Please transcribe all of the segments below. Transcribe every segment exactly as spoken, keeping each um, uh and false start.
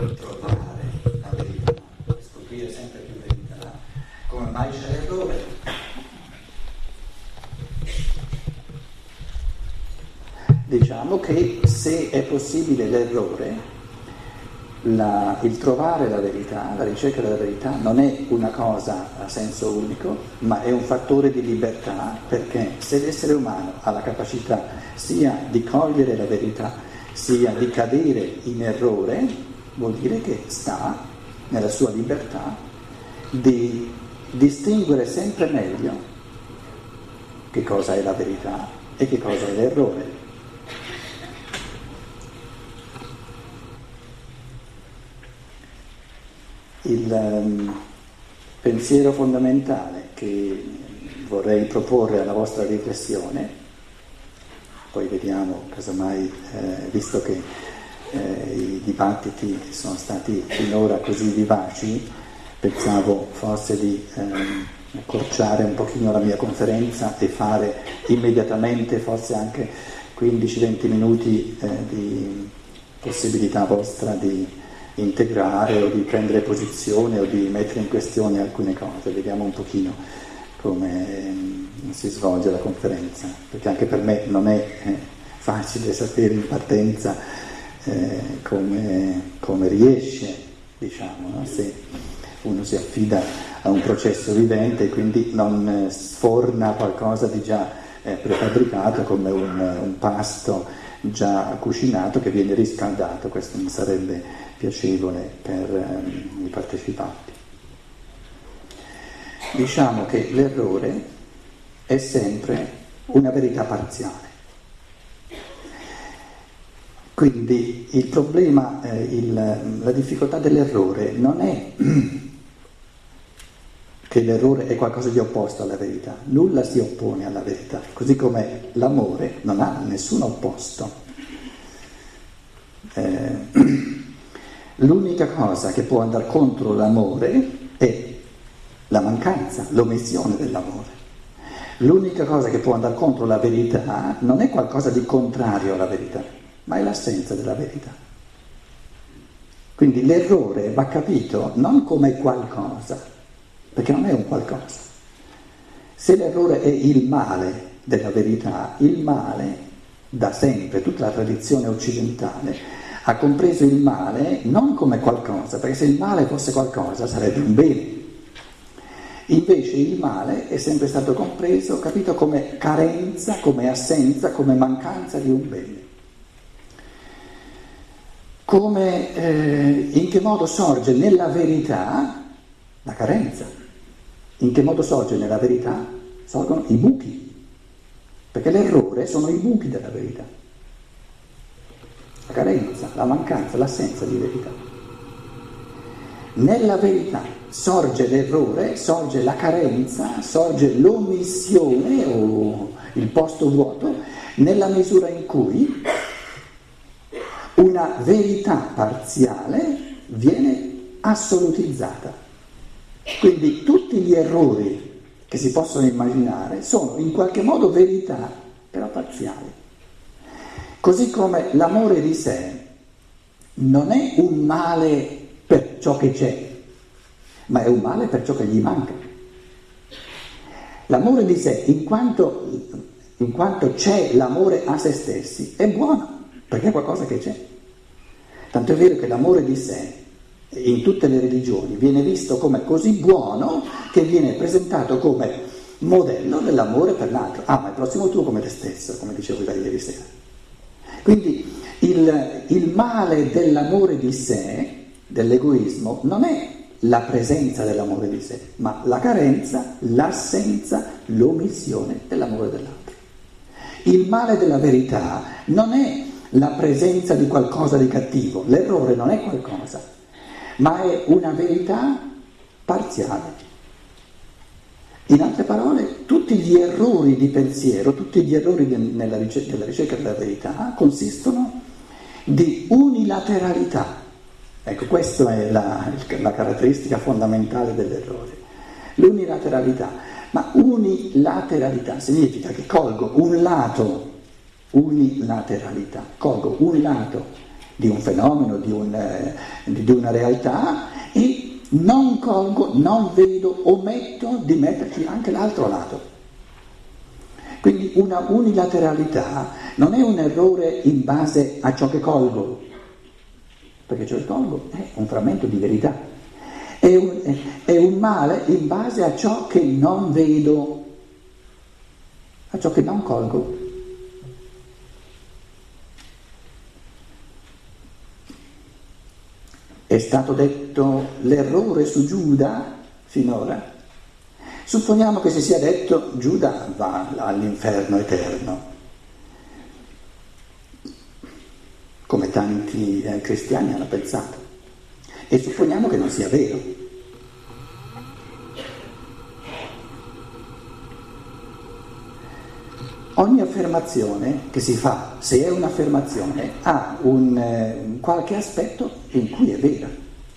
per trovare la verità, per scoprire sempre più verità. Come mai c'è l'errore? Diciamo che se è possibile l'errore, la, il trovare la verità, la ricerca della verità non è una cosa a senso unico, ma è un fattore di libertà, perché se l'essere umano ha la capacità sia di cogliere la verità, sia di cadere in errore, vuol dire che sta nella sua libertà di distinguere sempre meglio che cosa è la verità e che cosa è l'errore. Il um, pensiero fondamentale che vorrei proporre alla vostra riflessione, poi vediamo casomai, eh, visto che eh, i dibattiti sono stati finora così vivaci, pensavo forse di ehm, accorciare un pochino la mia conferenza e fare immediatamente forse anche quindici venti minuti eh, di possibilità vostra di integrare o di prendere posizione o di mettere in questione alcune cose. Vediamo un pochino come si svolge la conferenza, perché anche per me non è eh, facile sapere in partenza eh, come, come riesce, diciamo, no? Se uno si affida a un processo vivente e quindi non sforna qualcosa di già eh, prefabbricato come un, un pasto già cucinato che viene riscaldato. Questo non sarebbe piacevole per um, i partecipanti. Diciamo che l'errore è sempre una verità parziale. Quindi il problema, eh, il, la difficoltà dell'errore non è che l'errore è qualcosa di opposto alla verità, nulla si oppone alla verità, così come l'amore non ha nessun opposto. Eh, L'unica cosa che può andare contro l'amore è la mancanza, l'omissione dell'amore. L'unica cosa che può andare contro la verità non è qualcosa di contrario alla verità, ma è l'assenza della verità. Quindi l'errore va capito non come qualcosa, perché non è un qualcosa. Se l'errore è il male della verità, il male da sempre, tutta la tradizione occidentale ha compreso il male non come qualcosa, perché se il male fosse qualcosa sarebbe un bene. Invece il male è sempre stato compreso, capito, come carenza, come assenza, come mancanza di un bene. Come, eh, in che modo sorge nella verità la carenza? In che modo sorge nella verità? Sorgono i buchi, perché l'errore sono i buchi della verità. La carenza, la mancanza, l'assenza di verità. Nella verità sorge l'errore, sorge la carenza, sorge l'omissione o il posto vuoto, nella misura in cui una verità parziale viene assolutizzata. Quindi tutti gli errori che si possono immaginare sono in qualche modo verità, però parziali. Così come l'amore di sé non è un male per ciò che c'è, ma è un male per ciò che gli manca. L'amore di sé, in quanto, in quanto c'è l'amore a se stessi, è buono, perché è qualcosa che c'è. Tanto è vero che l'amore di sé, in tutte le religioni, viene visto come così buono che viene presentato come modello dell'amore per l'altro. Ah, ma il prossimo tuo come te stesso, come dicevo ieri sera. Quindi il, il male dell'amore di sé, dell'egoismo, non è la presenza dell'amore di sé, ma la carenza, l'assenza, l'omissione dell'amore dell'altro. Il male della verità non è la presenza di qualcosa di cattivo, l'errore non è qualcosa, ma è una verità parziale. In altre parole, tutti gli errori di pensiero, tutti gli errori de- nella ricerca, della ricerca della verità consistono di unilateralità. Ecco, questa è la, la caratteristica fondamentale dell'errore, l'unilateralità. Ma unilateralità significa che colgo un lato, unilateralità, colgo un lato di un fenomeno, di, un, eh, di una realtà, e non colgo, non vedo, ometto di metterci anche l'altro lato. Quindi una unilateralità non è un errore in base a ciò che colgo, perché ciò che colgo è un frammento di verità, è un, è, è un male in base a ciò che non vedo, a ciò che non colgo. È stato detto l'errore su Giuda finora. Supponiamo che si sia detto Giuda va all'inferno eterno, come tanti eh, cristiani hanno pensato, e supponiamo che non sia vero. Ogni affermazione che si fa, se è un'affermazione, ha un eh, qualche aspetto in cui è vera.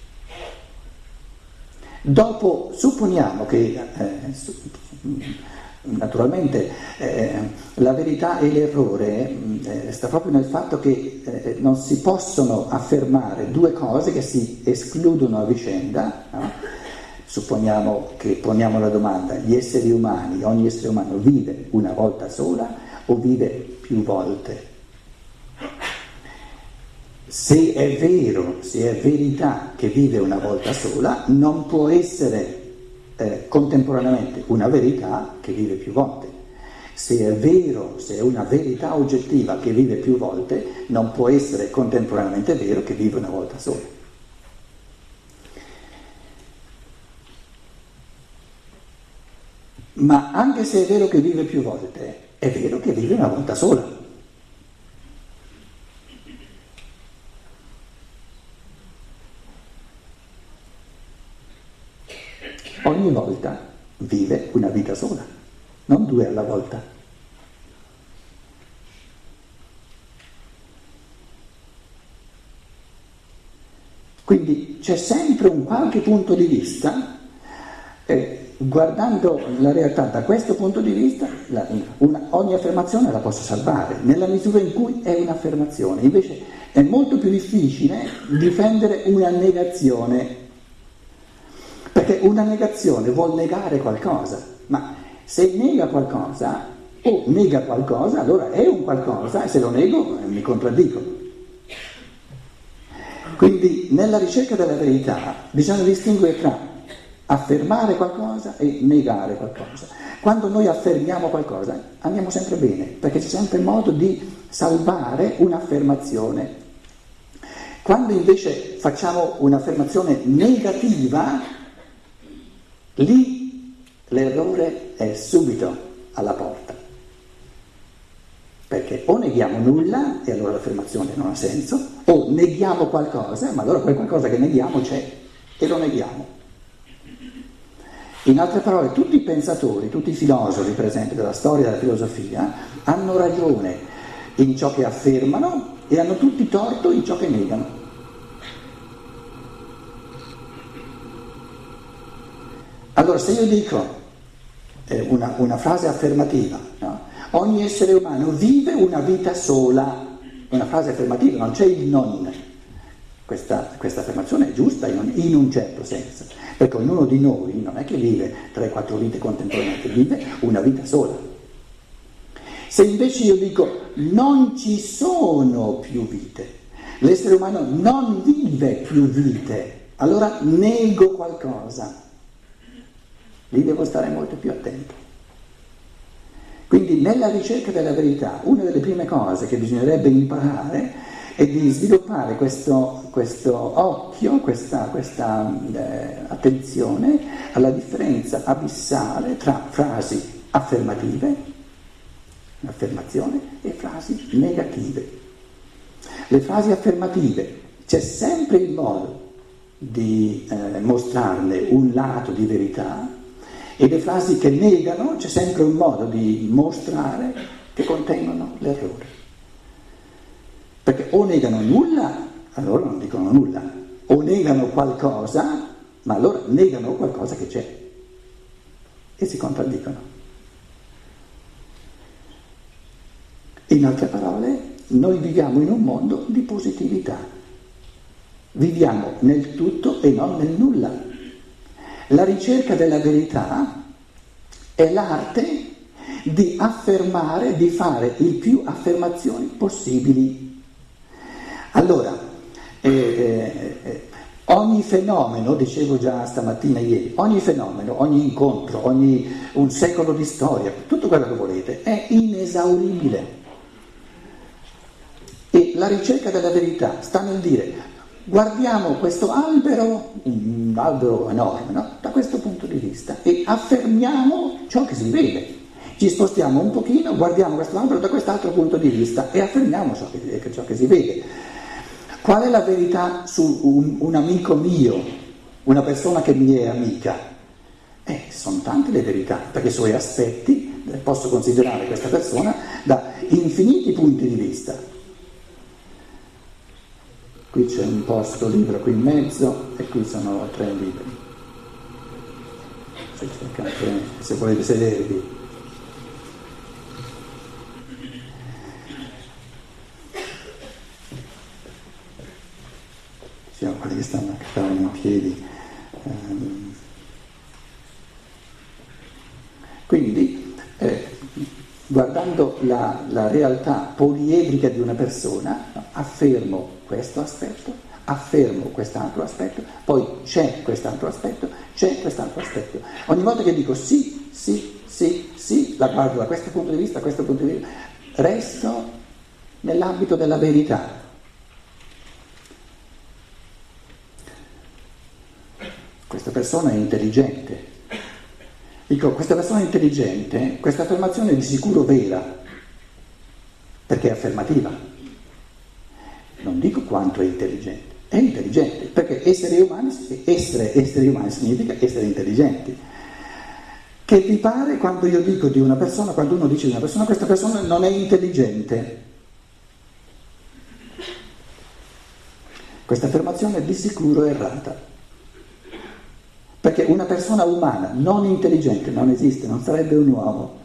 Dopo supponiamo che eh, naturalmente eh, la verità e l'errore eh, sta proprio nel fatto che eh, non si possono affermare due cose che si escludono a vicenda, no? Supponiamo che poniamo la domanda: gli esseri umani, ogni essere umano vive una volta sola o vive più volte? Se è vero, se è verità che vive una volta sola, non può essere eh, contemporaneamente una verità che vive più volte. Se è vero, se è una verità oggettiva che vive più volte, non può essere contemporaneamente vero che vive una volta sola. Ma anche se è vero che vive più volte, è vero che vive una volta sola. Ogni volta vive una vita sola, non due alla volta. Quindi c'è sempre un qualche punto di vista, eh, guardando la realtà da questo punto di vista, la, una, ogni affermazione la posso salvare, nella misura in cui è un'affermazione. Invece è molto più difficile difendere una negazione, perché una negazione vuol negare qualcosa, ma se nega qualcosa o nega qualcosa, allora è un qualcosa, e se lo nego mi contraddico. Quindi nella ricerca della verità bisogna distinguere tra affermare qualcosa e negare qualcosa. Quando noi affermiamo qualcosa andiamo sempre bene, perché c'è sempre modo di salvare un'affermazione. Quando invece facciamo un'affermazione negativa, lì l'errore è subito alla porta, perché o neghiamo nulla e allora l'affermazione non ha senso, o neghiamo qualcosa, ma allora quel qualcosa che neghiamo c'è e lo neghiamo. In altre parole, tutti i pensatori, tutti i filosofi, per esempio, della storia della filosofia, hanno ragione in ciò che affermano e hanno tutti torto in ciò che negano. Allora, se io dico eh, una, una frase affermativa, no? Ogni essere umano vive una vita sola, una frase affermativa, non c'è il non. Questa, questa affermazione è giusta in un, in un certo senso, perché ognuno di noi non è che vive tre quattro vite contemporaneamente, vive una vita sola. Se invece io dico non ci sono più vite, l'essere umano non vive più vite, allora nego qualcosa. Lì devo stare molto più attento. Quindi nella ricerca della verità una delle prime cose che bisognerebbe imparare è di sviluppare questo, questo occhio, questa, questa eh, attenzione alla differenza abissale tra frasi affermative, affermazione, e frasi negative. Le frasi affermative c'è sempre il modo di eh, mostrarne un lato di verità, e le frasi che negano c'è sempre un modo di mostrare che contengono l'errore. Perché o negano nulla, allora non dicono nulla, o negano qualcosa, ma allora negano qualcosa che c'è e si contraddicono. In altre parole, noi viviamo in un mondo di positività, viviamo nel tutto e non nel nulla. La ricerca della verità è l'arte di affermare, di fare il più affermazioni possibili. Allora, eh, eh, eh, ogni fenomeno, dicevo già stamattina ieri, ogni fenomeno, ogni incontro, ogni un secolo di storia, tutto quello che volete, è inesauribile. E la ricerca della verità sta nel dire, guardiamo questo albero, un albero enorme, no? Da questo punto di vista, e affermiamo ciò che si vede. Ci spostiamo un pochino, guardiamo questo albero da quest'altro punto di vista e affermiamo ciò che, ciò che si vede. Qual è la verità su un, un amico mio, una persona che mi è amica? Eh, sono tante le verità, perché i suoi aspetti, posso considerare questa persona da infiniti punti di vista. Qui c'è un posto libero qui in mezzo e qui sono tre libri. Se, cercate, se volete sedervi. Ci sono quelli che stanno, che stanno in piedi. Um, quindi, eh, guardando la, la realtà poliedrica di una persona, no, affermo questo aspetto, affermo quest'altro aspetto, poi c'è quest'altro aspetto, c'è quest'altro aspetto. Ogni volta che dico sì, sì, sì, sì, la guardo da questo punto di vista, da questo punto di vista, resto nell'ambito della verità. Questa persona è intelligente. Dico, questa persona è intelligente, questa affermazione è di sicuro vera, perché è affermativa. Non dico quanto è intelligente, è intelligente, perché essere umani, essere, essere umani significa essere intelligenti. Che vi pare quando io dico di una persona, quando uno dice di una persona, questa persona non è intelligente? Questa affermazione è di sicuro errata. Perché una persona umana non intelligente non esiste, non sarebbe un uomo.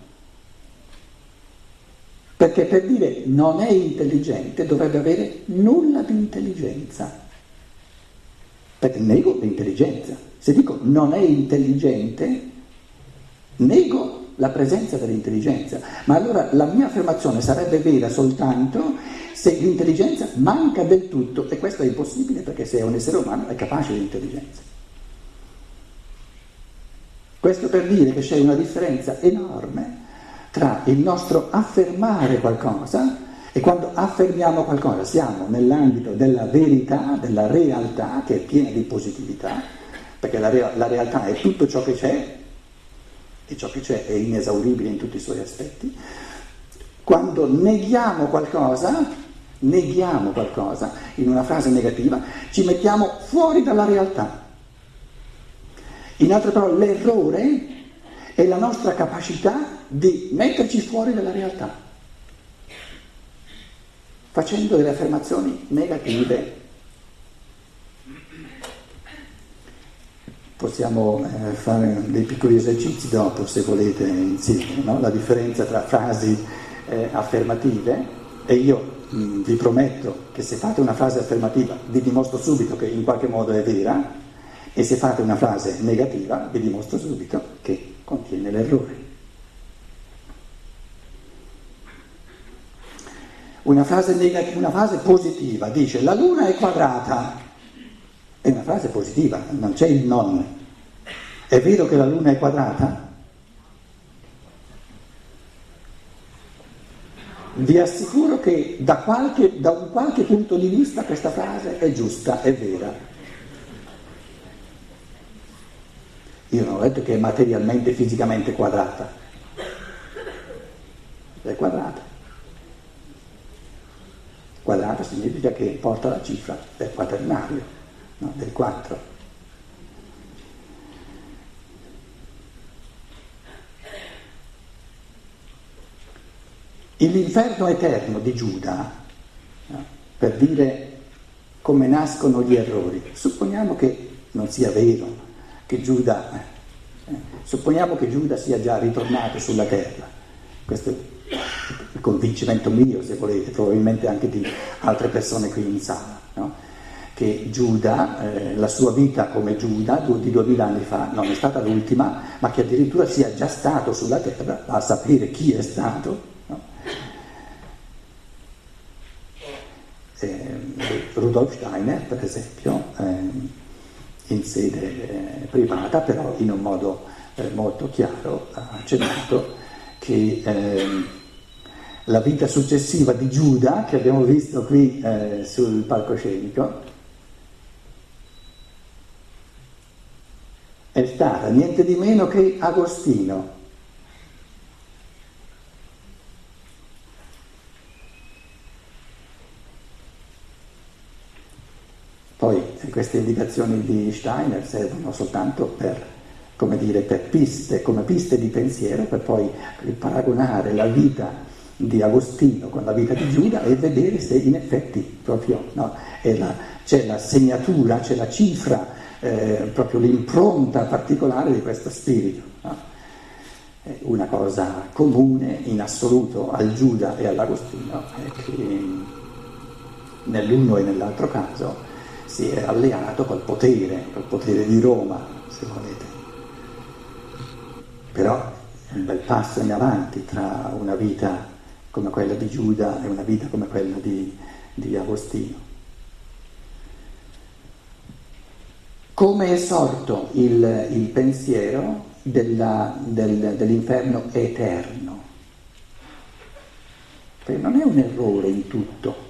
Perché per dire non è intelligente dovrebbe avere nulla di intelligenza. Perché nego l'intelligenza. Se dico non è intelligente, nego la presenza dell'intelligenza. Ma allora la mia affermazione sarebbe vera soltanto se l'intelligenza manca del tutto, e questo è impossibile perché se è un essere umano è capace di intelligenza. Questo per dire che c'è una differenza enorme tra il nostro affermare qualcosa, e quando affermiamo qualcosa siamo nell'ambito della verità, della realtà, che è piena di positività, perché la, rea- la realtà è tutto ciò che c'è, e ciò che c'è è inesauribile in tutti i suoi aspetti. Quando neghiamo qualcosa, neghiamo qualcosa, in una frase negativa, ci mettiamo fuori dalla realtà. In altre parole, l'errore è la nostra capacità di metterci fuori dalla realtà, facendo delle affermazioni negative. Possiamo eh, fare dei piccoli esercizi dopo, se volete, insieme, no? La differenza tra frasi eh, affermative, e io mh, vi prometto che se fate una frase affermativa vi dimostro subito che in qualche modo è vera, e se fate una frase negativa vi dimostro subito che contiene l'errore. Una frase negativa, una frase positiva dice la luna è quadrata, è una frase positiva, non c'è il non. È vero che la luna è quadrata? Vi assicuro che da, qualche, da un qualche punto di vista questa frase è giusta, è vera. Io non ho detto che è materialmente, fisicamente quadrata. È quadrata. Quadrata significa che porta la cifra del quaternario, no? Del quattro. L'inferno eterno di Giuda, no? Per dire come nascono gli errori. Supponiamo che non sia vero, che Giuda, eh, supponiamo che Giuda sia già ritornato sulla terra. Questo il convincimento mio, se volete, probabilmente anche di altre persone qui in sala, no? Che Giuda, eh, la sua vita come Giuda di duemila anni fa non è stata l'ultima, ma che addirittura sia già stato sulla terra, a sapere chi è stato, no? eh, Rudolf Steiner, per esempio, eh, in sede eh, privata, però in un modo eh, molto chiaro, ha accennato che eh, la vita successiva di Giuda, che abbiamo visto qui eh, sul palcoscenico, è stata niente di meno che Agostino. Poi queste indicazioni di Steiner servono soltanto per, come dire, per piste, come piste di pensiero, per poi paragonare la vita di Agostino con la vita di Giuda e vedere se in effetti proprio no, è la, c'è la segnatura, c'è la cifra, eh, proprio l'impronta particolare di questo spirito. No? È una cosa comune in assoluto al Giuda e all'Agostino è che nell'uno e nell'altro caso si è alleato col potere, col potere di Roma, se volete. Però è un bel passo in avanti tra una vita come quella di Giuda e una vita come quella di, di Agostino. Come è sorto il, il pensiero della, del, dell'inferno eterno? Perché non è un errore in tutto.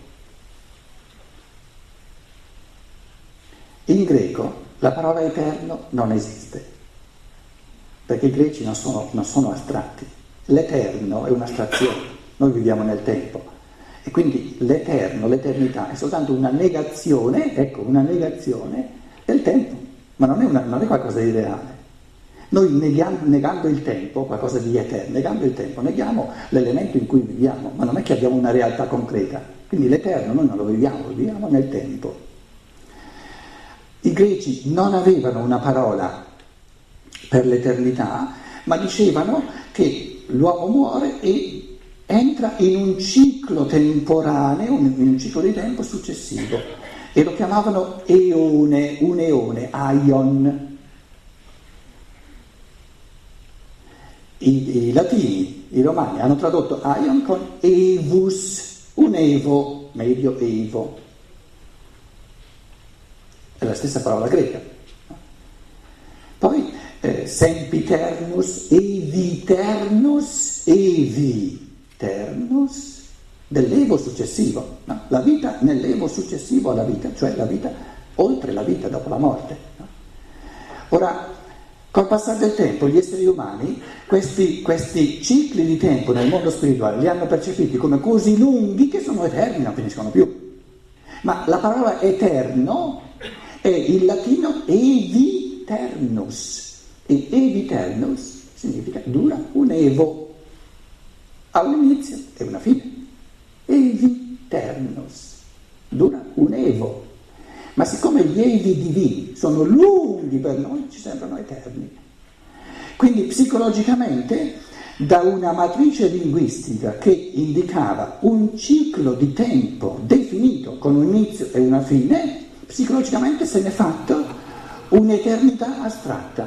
In greco la parola eterno non esiste, perché i greci non sono, non sono astratti. L'eterno è un'astrazione, noi viviamo nel tempo e quindi l'eterno, l'eternità è soltanto una negazione, ecco, una negazione del tempo, ma non è, una, non è qualcosa di reale. Noi negando, negando il tempo, qualcosa di eterno, negando il tempo, neghiamo l'elemento in cui viviamo, ma non è che abbiamo una realtà concreta. Quindi l'eterno noi non lo viviamo, lo viviamo nel tempo. I greci non avevano una parola per l'eternità, ma dicevano che l'uomo muore e entra in un ciclo temporaneo, in un ciclo di tempo successivo, e lo chiamavano eone, un eone, aion. I, i latini, i romani hanno tradotto aion con evus, un evo, medio evo. È la stessa parola greca. Poi eh, sempiternus, eviternus, eviternus, dell'evo successivo, no? La vita nell'evo successivo alla vita, cioè la vita oltre la vita, dopo la morte. No? Ora, col passare del tempo, gli esseri umani, questi, questi cicli di tempo nel mondo spirituale li hanno percepiti come così lunghi che sono eterni, non finiscono più. Ma la parola eterno è il latino eviternus, e eviternus significa dura un evo, ha un inizio e una fine. Eviternus, dura un evo. Ma siccome gli evi divini sono lunghi per noi, ci sembrano eterni. Quindi psicologicamente, da una matrice linguistica che indicava un ciclo di tempo definito con un inizio e una fine, psicologicamente se n'è fatta un'eternità astratta.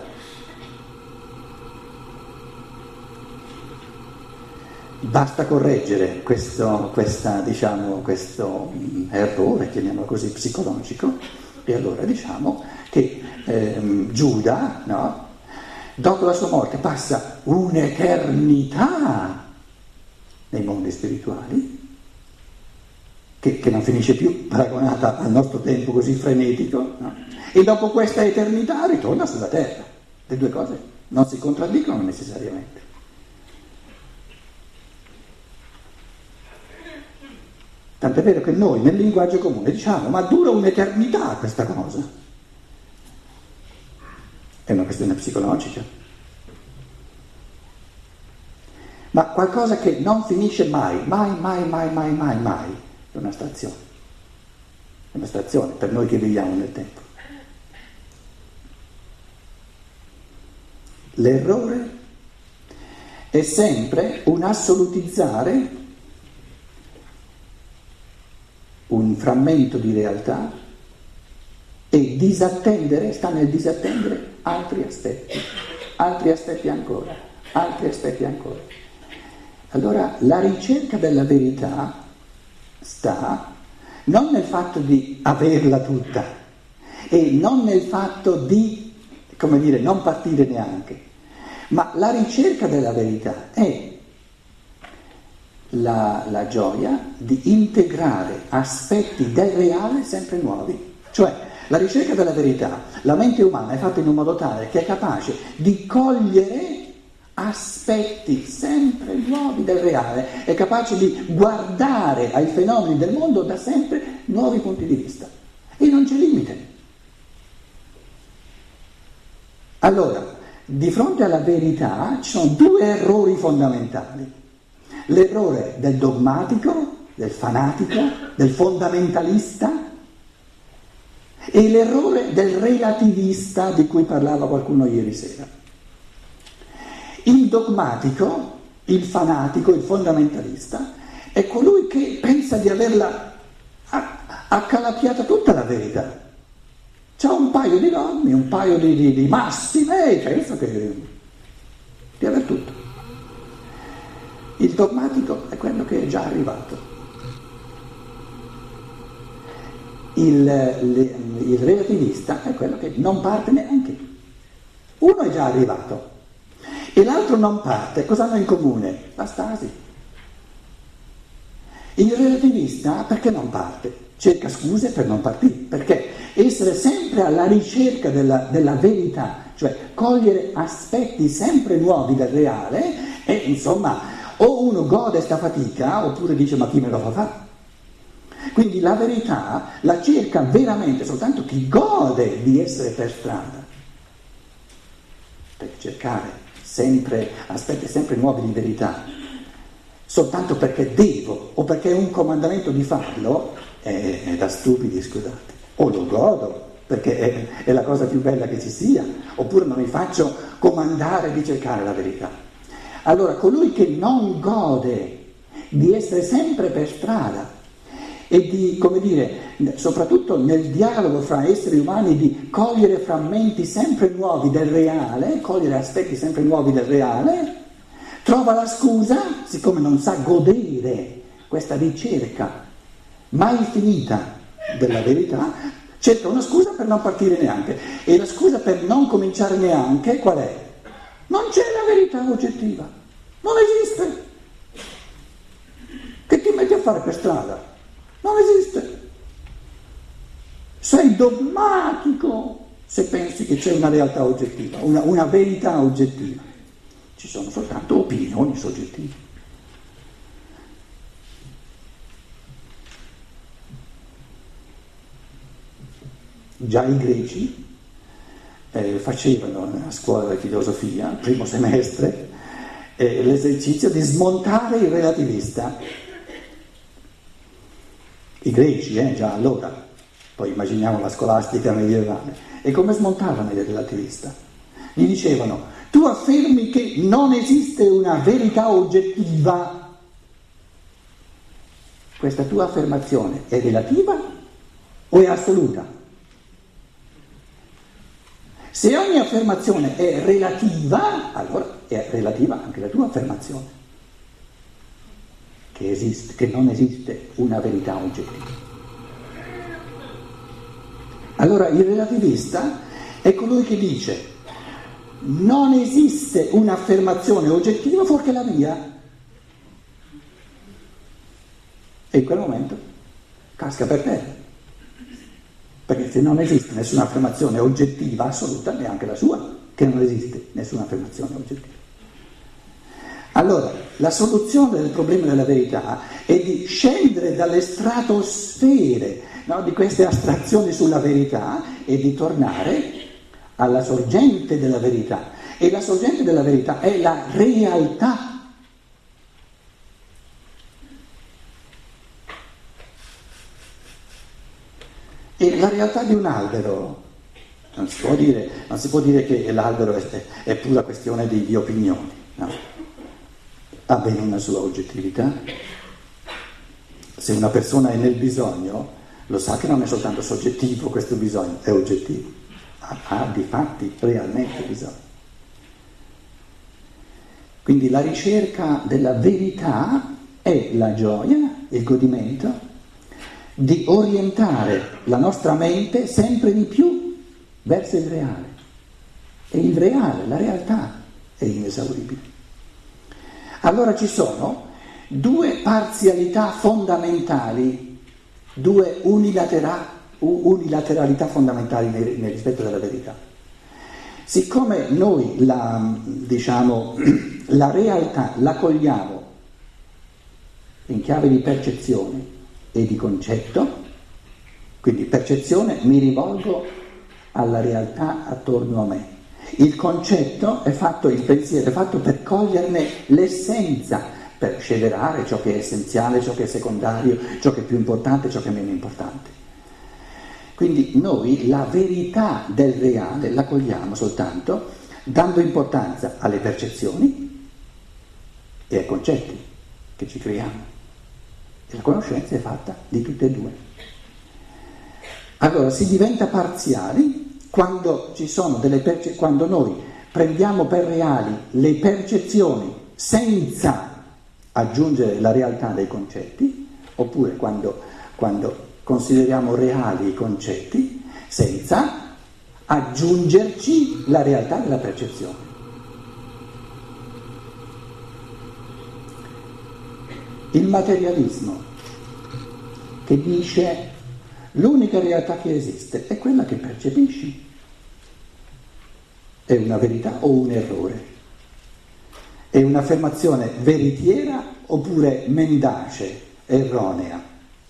Basta correggere questo, questa, diciamo, questo errore, chiamiamolo così, psicologico, e allora diciamo che ehm, Giuda, no, dopo la sua morte passa un'eternità nei mondi spirituali, Che, che non finisce più, paragonata al nostro tempo così frenetico, no? E dopo questa eternità ritorna sulla terra. Le due cose non si contraddicono necessariamente. Tant'è vero che noi nel linguaggio comune diciamo, ma dura un'eternità questa cosa. È una questione psicologica. Ma qualcosa che non finisce mai, mai, mai, mai, mai, mai, mai. È un'astrazione, è un'astrazione per noi che viviamo nel tempo. L'errore è sempre un assolutizzare un frammento di realtà e disattendere, sta nel disattendere altri aspetti, altri aspetti ancora, altri aspetti ancora. Allora la ricerca della verità sta non nel fatto di averla tutta e non nel fatto di, come dire, non partire neanche, ma la ricerca della verità è la, la gioia di integrare aspetti del reale sempre nuovi. Cioè la ricerca della verità, la mente umana è fatta in un modo tale che è capace di cogliere aspetti sempre nuovi del reale, è capace di guardare ai fenomeni del mondo da sempre nuovi punti di vista e non c'è limite. Allora, di fronte alla verità ci sono due errori fondamentali: l'errore del dogmatico, del fanatico, del fondamentalista e l'errore del relativista di cui parlava qualcuno ieri sera. Il dogmatico, il fanatico, il fondamentalista è colui che pensa di averla accalappiata tutta la verità. C'ha un paio di norme, un paio di, di, di massime e pensa che, di aver tutto. Il dogmatico è quello che è già arrivato. Il, le, il relativista è quello che non parte neanche. Uno è già arrivato e l'altro non parte. Cosa hanno in comune? La stasi. Il relativista perché non parte? Cerca scuse per non partire, perché essere sempre alla ricerca della, della verità, cioè cogliere aspetti sempre nuovi del reale, e insomma o uno gode sta fatica oppure dice ma chi me lo fa fare? Quindi la verità la cerca veramente soltanto chi gode di essere per strada, perché cercare sempre aspetti sempre nuovi di verità soltanto perché devo o perché è un comandamento di farlo è, è da stupidi, scusate. O lo godo perché è, è la cosa più bella che ci sia, oppure non mi faccio comandare di cercare la verità. Allora colui che non gode di essere sempre per strada e di, come dire, soprattutto nel dialogo fra esseri umani, di cogliere frammenti sempre nuovi del reale, cogliere aspetti sempre nuovi del reale, trova la scusa, siccome non sa godere questa ricerca mai finita della verità, cerca una scusa per non partire neanche. E la scusa per non cominciare neanche qual è? Non c'è la verità oggettiva, non esiste. Che ti metti a fare per strada? Non esiste. Sei dogmatico se pensi che c'è una realtà oggettiva, una, una verità oggettiva. Ci sono soltanto opinioni soggettive. Già i greci eh, facevano nella scuola di filosofia, al primo semestre, eh, l'esercizio di smontare il relativista. I greci, eh, già allora, poi immaginiamo la scolastica medievale, e come smontavano il relativista? Gli dicevano: tu affermi che non esiste una verità oggettiva, questa tua affermazione è relativa o è assoluta? Se ogni affermazione è relativa, allora è relativa anche la tua affermazione, che esiste, che non esiste una verità oggettiva. Allora il relativista è colui che dice: non esiste un'affermazione oggettiva fuorché la mia. E in quel momento casca per terra. Perché se non esiste nessuna affermazione oggettiva assoluta, neanche la sua, che non esiste nessuna affermazione oggettiva. Allora, la soluzione del problema della verità è di scendere dalle stratosfere, no, di queste astrazioni sulla verità e di tornare alla sorgente della verità. E la sorgente della verità è la realtà. E la realtà di un albero, non si può dire, non si può dire che l'albero è, è pura questione di, di opinioni, no? Ha bene una sua oggettività. Se una persona è nel bisogno, lo sa che non è soltanto soggettivo questo bisogno, è oggettivo, ha, ha di fatti realmente bisogno. Quindi la ricerca della verità è la gioia, il godimento di orientare la nostra mente sempre di più verso il reale. E il reale, la realtà, è inesauribile. Allora ci sono due parzialità fondamentali, due unilatera- unilateralità fondamentali nel, nel rispetto della verità. Siccome noi la, diciamo, la realtà la cogliamo in chiave di percezione e di concetto, quindi percezione, mi rivolgo alla realtà attorno a me. Il concetto è fatto, il pensiero è fatto per coglierne l'essenza, per sceverare ciò che è essenziale, ciò che è secondario, ciò che è più importante, ciò che è meno importante. Quindi noi la verità del reale la cogliamo soltanto dando importanza alle percezioni e ai concetti che ci creiamo. E la conoscenza è fatta di tutte e due. Allora si diventa parziali quando ci sono delle perce- quando noi prendiamo per reali le percezioni senza aggiungere la realtà dei concetti, oppure quando, quando consideriamo reali i concetti senza aggiungerci la realtà della percezione. Il materialismo che dice l'unica realtà che esiste è quella che percepisci. È una verità o un errore? È un'affermazione veritiera oppure mendace, erronea?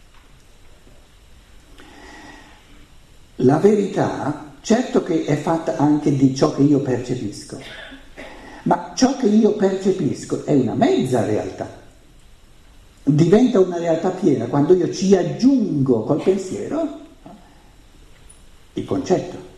La verità, certo che è fatta anche di ciò che io percepisco, ma ciò che io percepisco è una mezza realtà. Diventa una realtà piena quando io ci aggiungo col pensiero il concetto.